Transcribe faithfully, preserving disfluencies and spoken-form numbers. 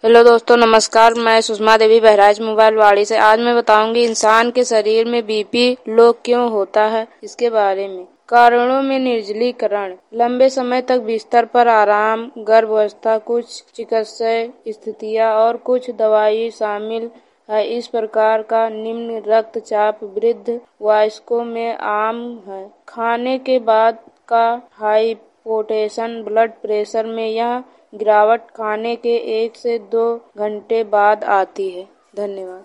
Hello दोस्तों, नमस्कार। मैं सुषमा देवी बहराइच मोबाइल वाड़ी से। आज मैं बताऊंगी इंसान के शरीर में बीपी लो क्यों होता है, इसके बारे में। कारणों में निर्जलीकरण, लंबे समय तक बिस्तर पर आराम, गर्भावस्था, कुछ चिकित्सीय स्थितियां और कुछ दवाई शामिल है। इस प्रकार का निम्न रक्तचाप वृद्ध वयस्कों में आम है। खाने के बाद का हाइपोटेंशन, ब्लड प्रेशर में यह गिरावट खाने के एक से दो घंटे बाद आती है। धन्यवाद।